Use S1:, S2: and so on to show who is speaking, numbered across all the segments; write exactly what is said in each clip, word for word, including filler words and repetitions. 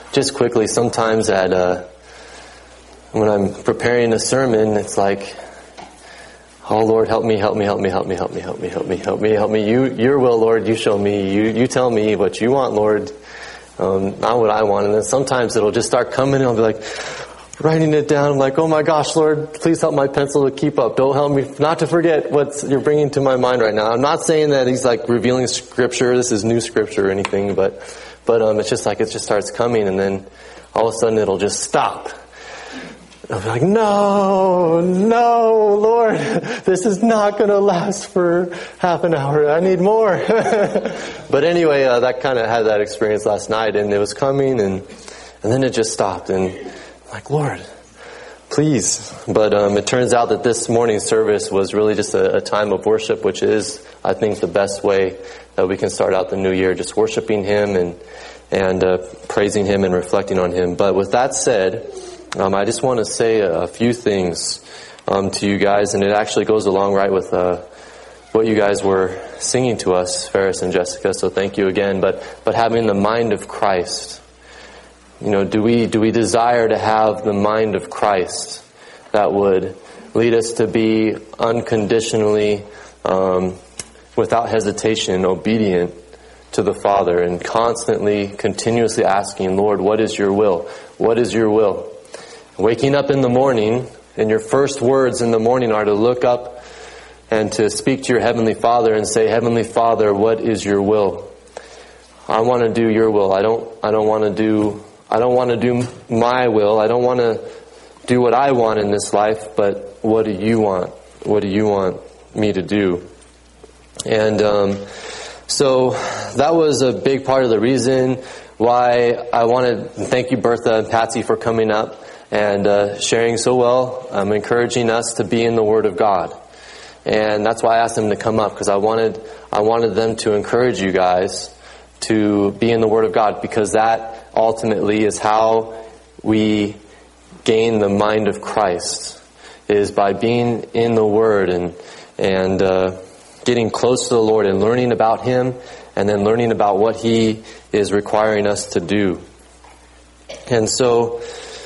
S1: just quickly, sometimes at uh, when I'm preparing a sermon, it's like, oh Lord, help me, help me, help me, help me, help me, help me, help me, help me, help me. You, your will, Lord, you show me. You, you tell me what you want, Lord, um, not what I want. And then sometimes it'll just start coming, and I'll be like, writing it down. I'm like, oh my gosh, Lord, please help my pencil to keep up. Don't help me not to forget what you're bringing to my mind right now. I'm not saying that he's like revealing scripture. This is new scripture or anything, but, but, um, it's just like, it just starts coming, and then all of a sudden it'll just stop. I'll be like, no, no, Lord, this is not going to last for half an hour. I need more. But anyway, uh, that kind of had that experience last night, and it was coming, and, and then it just stopped, and I'm like, Lord, please. But um, it turns out that this morning's service was really just a, a time of worship, which is, I think, the best way that we can start out the new year, just worshiping Him and and uh, praising Him and reflecting on Him. But with that said, um, I just want to say a, a few things um, to you guys, and it actually goes along right with uh, what you guys were singing to us, Ferris and Jessica. So thank you again. But but having the mind of Christ. You know, do we do we desire to have the mind of Christ that would lead us to be unconditionally, um, without hesitation, obedient to the Father, and constantly, continuously asking, Lord, what is your will? What is your will? Waking up in the morning, and your first words in the morning are to look up and to speak to your Heavenly Father and say, Heavenly Father, what is your will? I want to do your will. I don't. I don't want to do. I don't want to do my will. I don't want to do what I want in this life, but what do you want? What do you want me to do? And um, so that was a big part of the reason why I wanted to thank you, Bertha and Patsy, for coming up and uh, sharing so well, um, encouraging us to be in the Word of God. And that's why I asked them to come up, because I wanted I wanted them to encourage you guys to be in the Word of God, because that ultimately is how we gain the mind of Christ, is by being in the Word and and uh, getting close to the Lord and learning about Him, and then learning about what He is requiring us to do. And so,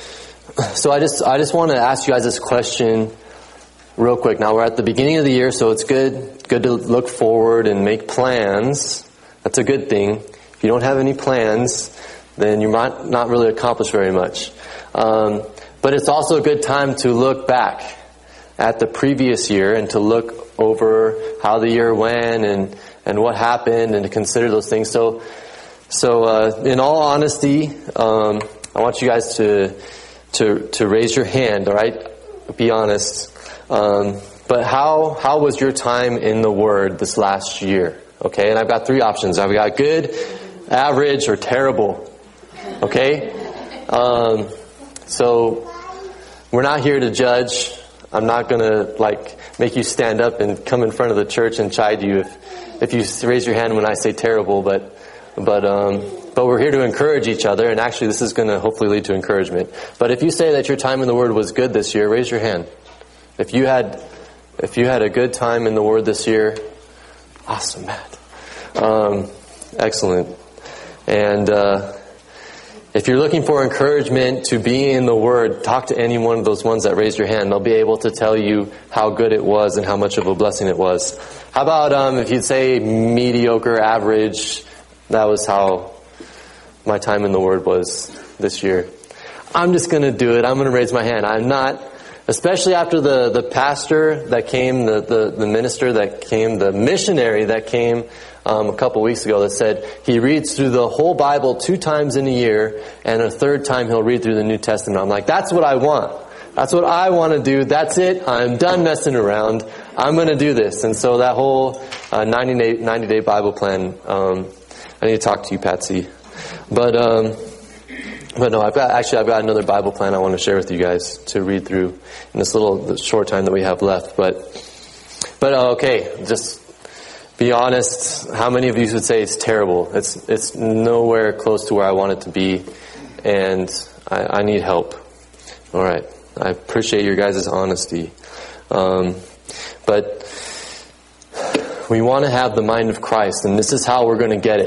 S1: so I just I just want to ask you guys this question real quick. Now we're at the beginning of the year, so it's good good to look forward and make plans. That's a good thing. If you don't have any plans, then you might not really accomplish very much. Um, but it's also a good time to look back at the previous year and to look over how the year went and, and what happened, and to consider those things. So, so uh, in all honesty, um, I want you guys to to to raise your hand. All right, be honest. Um, but how how was your time in the Word this last year? Okay, and I've got three options. I've got good, average, or terrible. Okay? Um, so, we're not here to judge. I'm not going to, like, make you stand up and come in front of the church and chide you if, if you raise your hand when I say terrible, but, but, um, but we're here to encourage each other, and actually this is going to hopefully lead to encouragement. But if you say that your time in the Word was good this year, raise your hand. If you had, if you had a good time in the Word this year, awesome, Matt. Um, excellent. And, uh, if you're looking for encouragement to be in the Word, talk to any one of those ones that raised your hand. They'll be able to tell you how good it was and how much of a blessing it was. How about um, if you'd say mediocre, average? That was how my time in the Word was this year. I'm just going to do it. I'm going to raise my hand. I'm not, especially after the, the pastor that came, the, the, the minister that came, the missionary that came Um, a couple weeks ago that said he reads through the whole Bible two times in a year, and a third time he'll read through the New Testament. I'm like, that's what I want. That's what I want to do. That's it. I'm done messing around. I'm going to do this. And so that whole uh, ninety day Bible plan, um, I need to talk to you, Patsy. But um, but no, I've got actually I've got another Bible plan I want to share with you guys to read through in this little short time that we have left. But but uh, okay, just. Be honest, how many of you would say it's terrible? It's it's nowhere close to where I want it to be, and I, I need help. All right. I appreciate your guys' honesty. Um, but we want to have the mind of Christ, and this is how we're going to get it.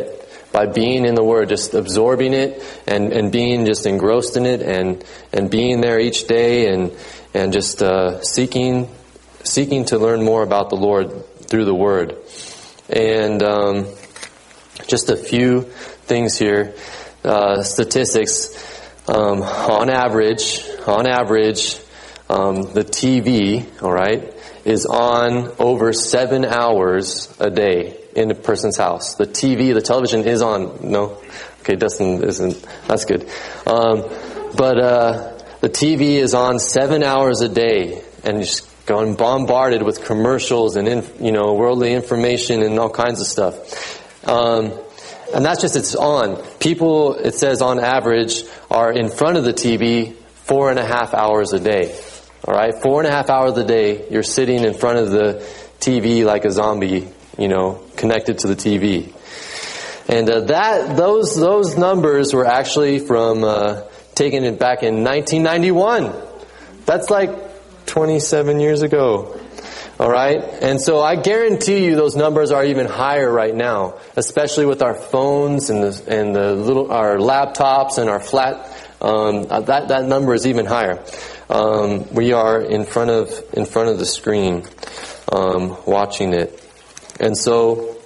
S1: by being in the Word, just absorbing it and, and being just engrossed in it and, and being there each day and, and just uh, seeking seeking to learn more about the Lord through the Word. And um, just a few things here, uh, statistics. Um, on average, on average, um, the T V, all right, is on over seven hours a day in a person's house. The T V, the television is on. No, okay, Dustin isn't. That's good. Um, but uh, the T V is on seven hours a day, and just going bombarded with commercials and in, you know worldly information and all kinds of stuff. Um, And that's just, it's on. People, it says on average, are in front of the T V four and a half hours a day. Alright? Four and a half hours a day, you're sitting in front of the T V like a zombie, you know, connected to the T V. And uh, that, those, those numbers were actually from, uh, taken it back in nineteen ninety-one. That's like twenty-seven years ago. All right? And so I guarantee you those numbers are even higher right now, especially with our phones and the, and the little, our laptops and our flat, um, that, that number is even higher. Um, we are in front of, in front of the screen, um, watching it. And so,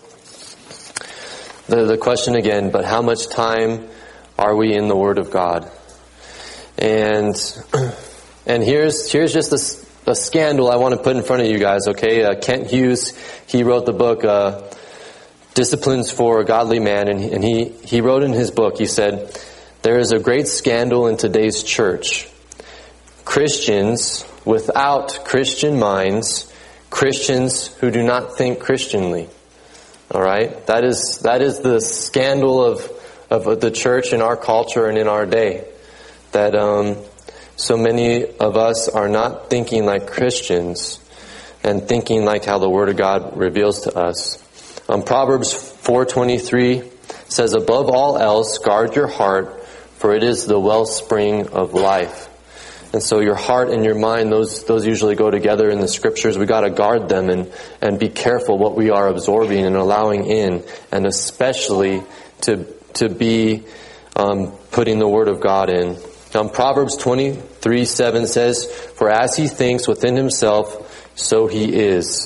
S1: the, the question again, but how much time are we in the Word of God? And, and here's, here's just the, a scandal I want to put in front of you guys, okay? Uh, Kent Hughes, he wrote the book, uh, Disciplines for a Godly Man, and, and he, he wrote in his book, he said, there is a great scandal in today's church. Christians without Christian minds, Christians who do not think Christianly. Alright? That is, that is the scandal of, of the church in our culture and in our day. That, um, so many of us are not thinking like Christians and thinking like how the Word of God reveals to us. Um, Proverbs four twenty-three says, above all else, guard your heart, for it is the wellspring of life. And so your heart and your mind, those those usually go together in the Scriptures. We got to guard them and, and be careful what we are absorbing and allowing in, and especially to to be um, putting the Word of God in. Um, Proverbs twenty-three seven says, for as he thinks within himself, so he is.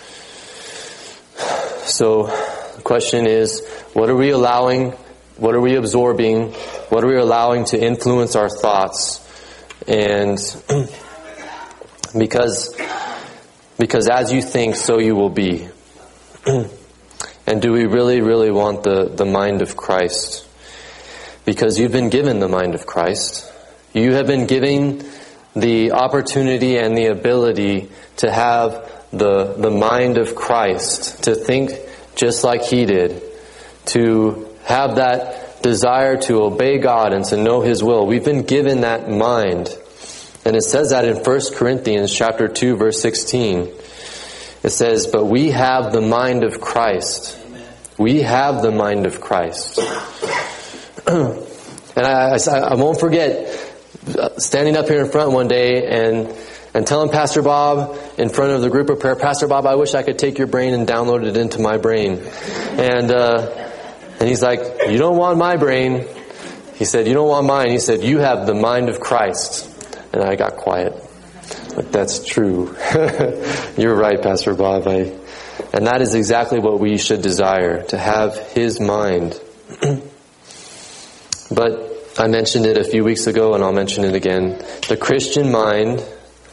S1: So the question is, what are we allowing, what are we absorbing, what are we allowing to influence our thoughts? And because, because as you think, so you will be. And do we really, really want the, the mind of Christ? Because you've been given the mind of Christ. You have been given the opportunity and the ability to have the the mind of Christ, to think just like He did, to have that desire to obey God and to know His will. We've been given that mind. And it says that in First Corinthians chapter two, verse sixteen. It says, but we have the mind of Christ. We have the mind of Christ. And I, I, I won't forget standing up here in front one day and and telling Pastor Bob in front of the group of prayer, Pastor Bob, I wish I could take your brain and download it into my brain. And uh, and he's like, you don't want my brain. He said, you don't want mine. He said, you have the mind of Christ. And I got quiet. But that's true. You're right, Pastor Bob. I, and that is exactly what we should desire, to have His mind. But I mentioned it a few weeks ago, and I'll mention it again. The Christian mind,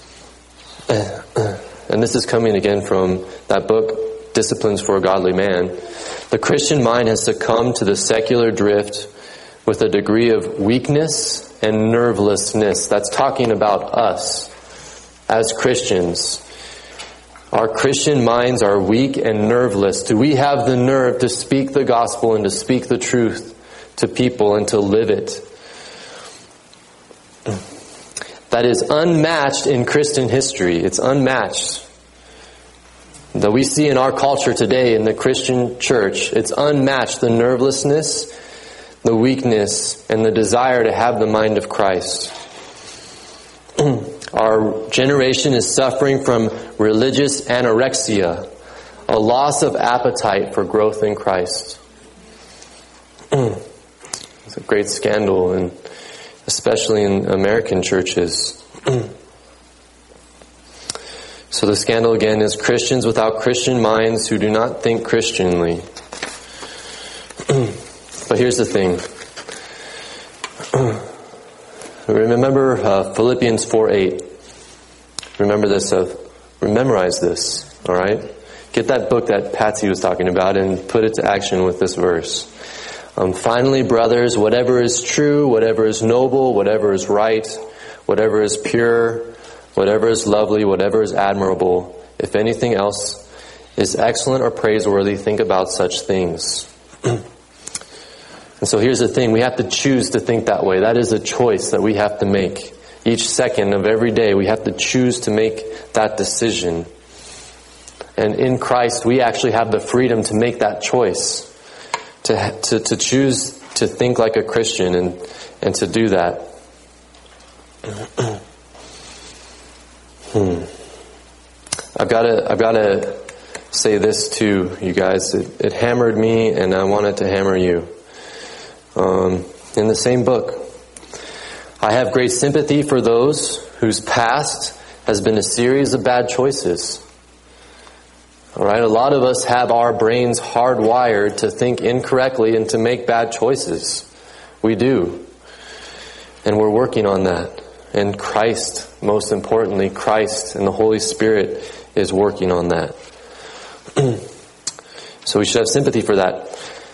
S1: and this is coming again from that book, Disciplines for a Godly Man. The Christian mind has succumbed to the secular drift with a degree of weakness and nervelessness. That's talking about us as Christians. Our Christian minds are weak and nerveless. Do we have the nerve to speak the gospel and to speak the truth to people and to live it? That is unmatched in Christian history. It's unmatched. That we see in our culture today in the Christian church, it's unmatched. The nervelessness, the weakness, and the desire to have the mind of Christ. Our generation is suffering from religious anorexia, a loss of appetite for growth in Christ. It's a great scandal, and especially in American churches. So the scandal again is Christians without Christian minds who do not think Christianly. But here's the thing. Remember uh, Philippians four eight. Remember this. Uh, memorize this. All right? Get that book that Patsy was talking about and put it to action with this verse. Um, Finally, brothers, whatever is true, whatever is noble, whatever is right, whatever is pure, whatever is lovely, whatever is admirable, if anything else is excellent or praiseworthy, think about such things. And so here's the thing. We have to choose to think that way. That is a choice that we have to make. Each second of every day, we have to choose to make that decision. And in Christ, we actually have the freedom to make that choice. To, to, to choose to think like a Christian and, and to do that. hmm. I've got to, I've got to say this too, you guys. It, it hammered me, and I wanted to hammer you. Um, in the same book, I have great sympathy for those whose past has been a series of bad choices. All right, a lot of us have our brains hardwired to think incorrectly and to make bad choices. We do. And we're working on that. And Christ, most importantly, Christ and the Holy Spirit is working on that. So we should have sympathy for that.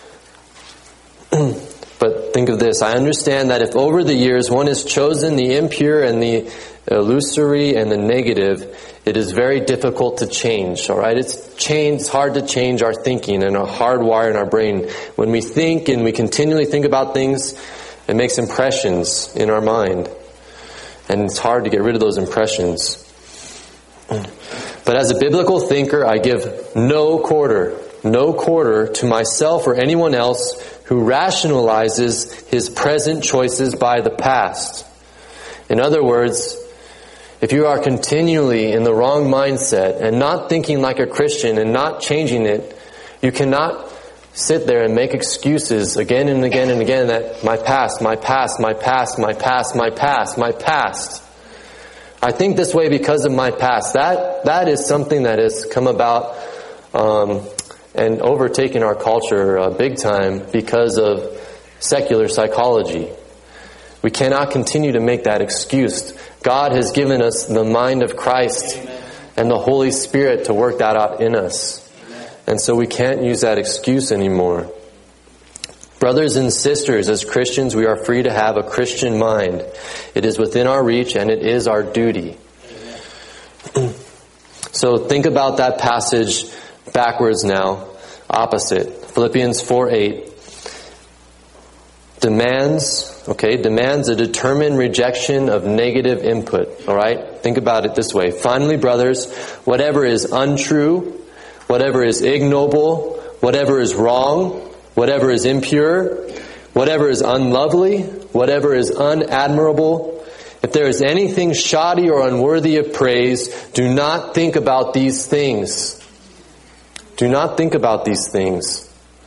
S1: But think of this. I understand that if over the years one has chosen the impure and the illusory and the negative, it is very difficult to change. All right, it's change. It's hard to change our thinking and our hardwire in our brain. When we think and we continually think about things, it makes impressions in our mind, and it's hard to get rid of those impressions. But as a biblical thinker, I give no quarter, no quarter to myself or anyone else who rationalizes his present choices by the past. In other words, if you are continually in the wrong mindset and not thinking like a Christian and not changing it, you cannot sit there and make excuses again and again and again that my past, my past, my past, my past, my past, my past. I think this way because of my past. That that is something that has come about um, and overtaken our culture uh, big time because of secular psychology. We cannot continue to make that excuse. God has given us the mind of Christ and the Holy Spirit to work that out in us. And so we can't use that excuse anymore. Brothers and sisters, as Christians, we are free to have a Christian mind. It is within our reach and it is our duty. So think about that passage backwards now, opposite. Philippians four eight demands, okay, demands a determined rejection of negative input. All right? Think about it this way. Finally, brothers, whatever is untrue, whatever is ignoble, whatever is wrong, whatever is impure, whatever is unlovely, whatever is unadmirable, if there is anything shoddy or unworthy of praise, do not think about these things. Do not think about these things.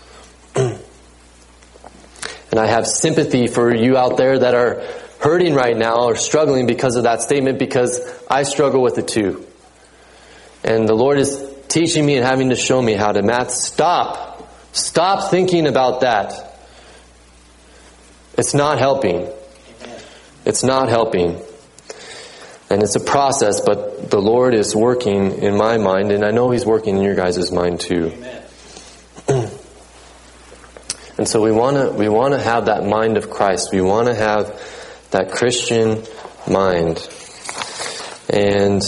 S1: And I have sympathy for you out there that are hurting right now or struggling because of that statement, because I struggle with it too. And the Lord is teaching me and having to show me how to, Matt, stop. Stop thinking about that. It's not helping. It's not helping. And it's a process, but the Lord is working in my mind, and I know He's working in your guys' mind too. Amen. And so we want to we want to have that mind of Christ. We want to have that Christian mind. And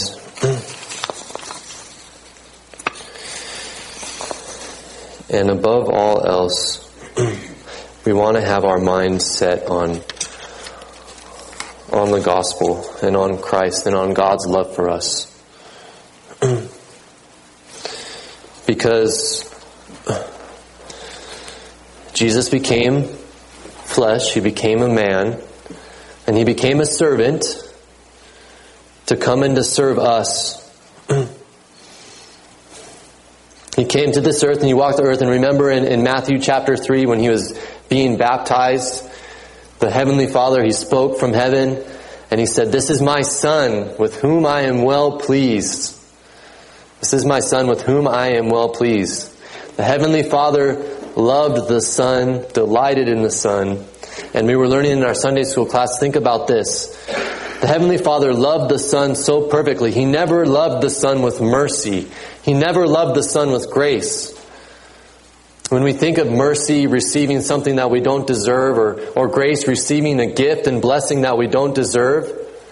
S1: and above all else, we want to have our mind set on on the gospel and on Christ and on God's love for us. Because Jesus became flesh, He became a man, and He became a servant to come and to serve us. He came to this earth and He walked the earth. And remember in, in Matthew chapter three when He was being baptized, the Heavenly Father, He spoke from heaven, and He said, "This is my Son, with whom I am well pleased." This is my Son, with whom I am well pleased. The Heavenly Father loved the Son, delighted in the Son. And we were learning in our Sunday school class, think about this. The Heavenly Father loved the Son so perfectly. He never loved the Son with mercy. He never loved the Son with grace. When we think of mercy, receiving something that we don't deserve, or, or grace, receiving a gift and blessing that we don't deserve,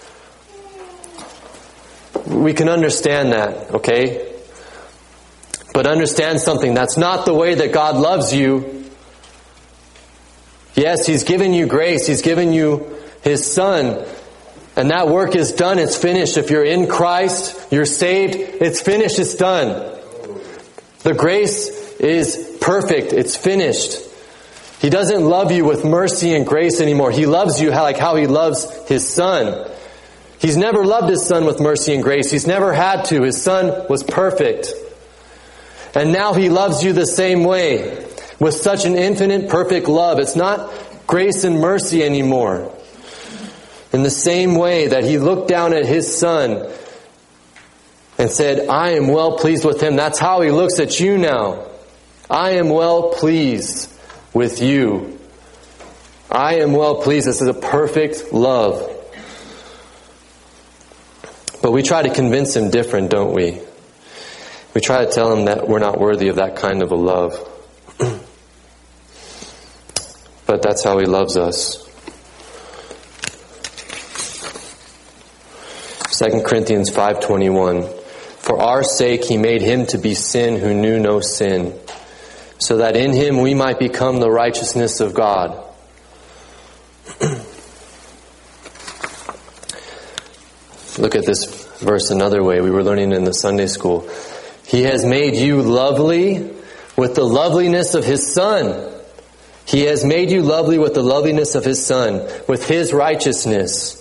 S1: we can understand that, okay? But understand something. That's not the way that God loves you. Yes, He's given you grace. He's given you His Son. And that work is done. It's finished. If you're in Christ, you're saved. It's finished. It's done. The grace is perfect. It's finished. He doesn't love you with mercy and grace anymore. He loves you like how He loves His Son. He's never loved His Son with mercy and grace. He's never had to. His Son was perfect. And now He loves you the same way, with such an infinite, perfect love. It's not grace and mercy anymore. In the same way that He looked down at His Son and said, "I am well pleased with him." That's how He looks at you now. I am well pleased with you. I am well pleased. This is a perfect love. But we try to convince Him different, don't we? We try to tell Him that we're not worthy of that kind of a love. But that's how He loves us. Second Corinthians five twenty-one. For our sake He made Him to be sin who knew no sin, so that in Him we might become the righteousness of God. Look at this verse another way. We were learning in the Sunday school. He has made you lovely with the loveliness of His Son. He has made you lovely with the loveliness of His Son, with His righteousness.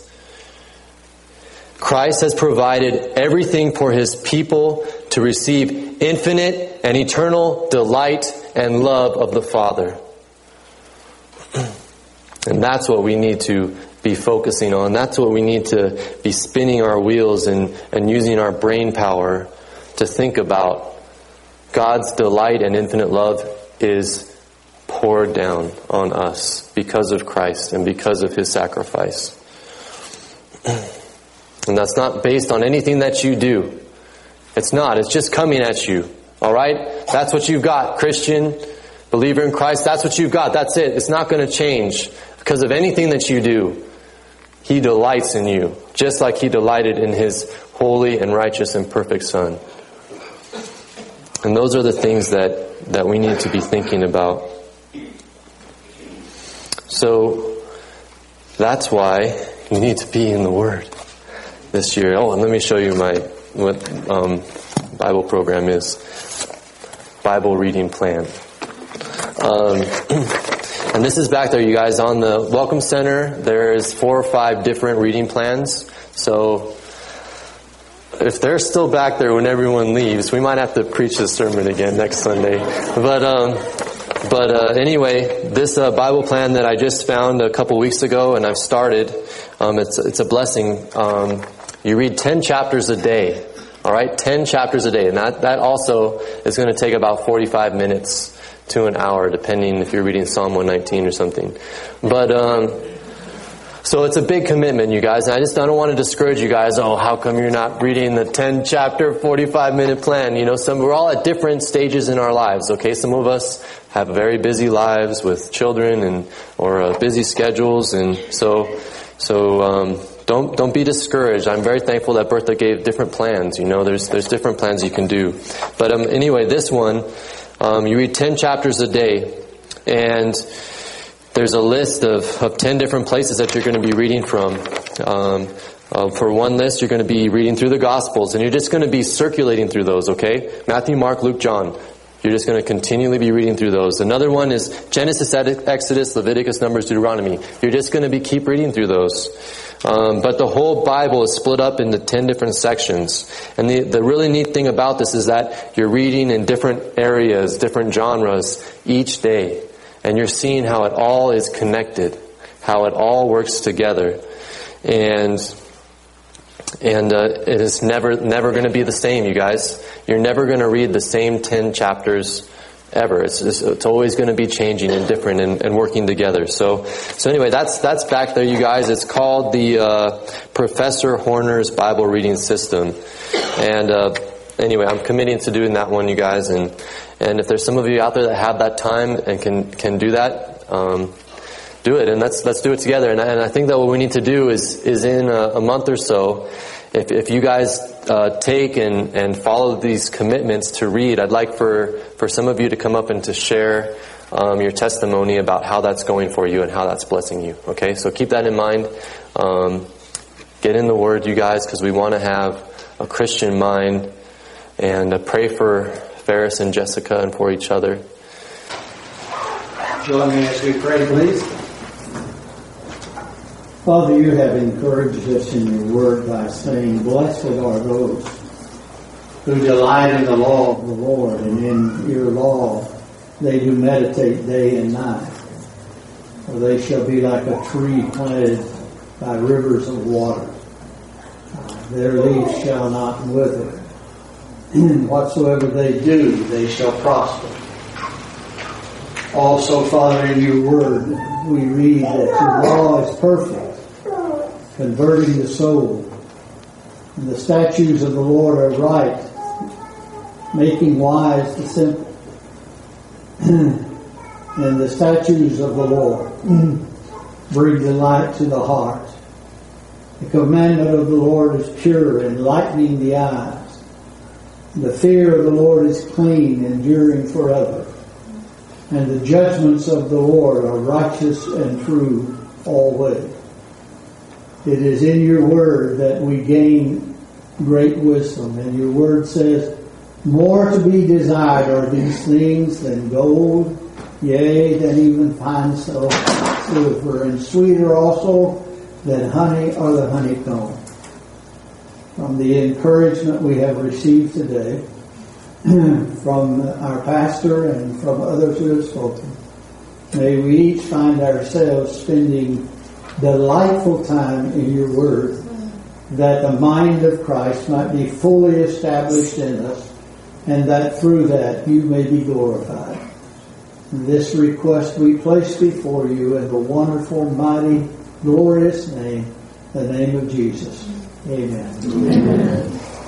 S1: Christ has provided everything for His people to receive infinite and eternal delight and love of the Father. And that's what we need to be focusing on. That's what we need to be spinning our wheels and, and using our brain power to think about. God's delight and infinite love is poured down on us because of Christ and because of His sacrifice. And that's not based on anything that you do. It's not. It's just coming at you. All right? That's what you've got, Christian, believer in Christ. That's what you've got. That's it. It's not going to change because of anything that you do. He delights in you, just like He delighted in His holy and righteous and perfect Son. And those are the things that, that we need to be thinking about. So, that's why you need to be in the Word this year. Oh, and let me show you my what um, Bible program is. Bible reading plan. Um, and this is back there, you guys, on the Welcome Center. There's four or five different reading plans. So if they're still back there when everyone leaves, we might have to preach this sermon again next Sunday. But um, but uh, anyway, this uh, Bible plan that I just found a couple weeks ago, and I've started. Um, it's it's a blessing. Um, you read ten chapters a day. All right, ten chapters a day, and that that also is going to take about forty-five minutes to an hour, depending if you're reading Psalm one nineteen or something. But um, so it's a big commitment, you guys. And I just I don't want to discourage you guys. Oh, how come you're not reading the ten chapter, forty-five minute plan? You know, some we're all at different stages in our lives. Okay, some of us have very busy lives with children and or uh, busy schedules, and so so. Um, Don't don't be discouraged. I'm very thankful that Bertha gave different plans. You know, there's there's different plans you can do. But um, anyway, this one, um, you read ten chapters a day, and there's a list of, of ten different places that you're going to be reading from. Um, uh, for one list, you're going to be reading through the Gospels, and you're just going to be circulating through those, okay? Matthew, Mark, Luke, John. You're just going to continually be reading through those. Another one is Genesis, Exodus, Leviticus, Numbers, Deuteronomy. You're just going to be keep reading through those. Um, but the whole Bible is split up into ten different sections. And the, the really neat thing about this is that you're reading in different areas, different genres each day. And you're seeing how it all is connected, how it all works together. And and uh, it is never never going to be the same, you guys. You're never going to read the same ten chapters ever. It's just, it's always going to be changing and different and, and working together. So so anyway, that's that's back there, you guys. It's called the uh, Professor Horner's Bible Reading System. And uh, anyway, I'm committing to doing that one, you guys. And and if there's some of you out there that have that time and can can do that, um, do it. And let's let's do it together. And I, and I think that what we need to do is is in a, a month or so, if if you guys uh, take and and follow these commitments to read, I'd like for for some of you to come up and to share um, your testimony about how that's going for you and how that's blessing you. Okay, so keep that in mind. Um, get in the Word, you guys, because we want to have a Christian mind. And uh, pray for Ferris and Jessica and for each other.
S2: Join me as we pray, please. Father, you have encouraged us in your word by saying, blessed are those who delight in the law of the Lord, and in your law they do meditate day and night. For they shall be like a tree planted by rivers of water. Their leaves shall not wither. And whatsoever they do, they shall prosper. Also, Father, in your word, we read that your law is perfect, converting the soul. And the statutes of the Lord are right, making wise the simple. And the statutes of the Lord bring delight to the heart. The commandment of the Lord is pure, enlightening the eyes. The fear of the Lord is clean, enduring forever. And the judgments of the Lord are righteous and true always. It is in your word that we gain great wisdom. And your word says, more to be desired are these things than gold, yea, than even fine silver, and sweeter also than honey or the honeycomb. From the encouragement we have received today, from our pastor and from others who have spoken, may we each find ourselves spending delightful time in your word, that the mind of Christ might be fully established in us, and that through that you may be glorified. This request we place before you in the wonderful, mighty, glorious name, the name of Jesus. Amen. Amen.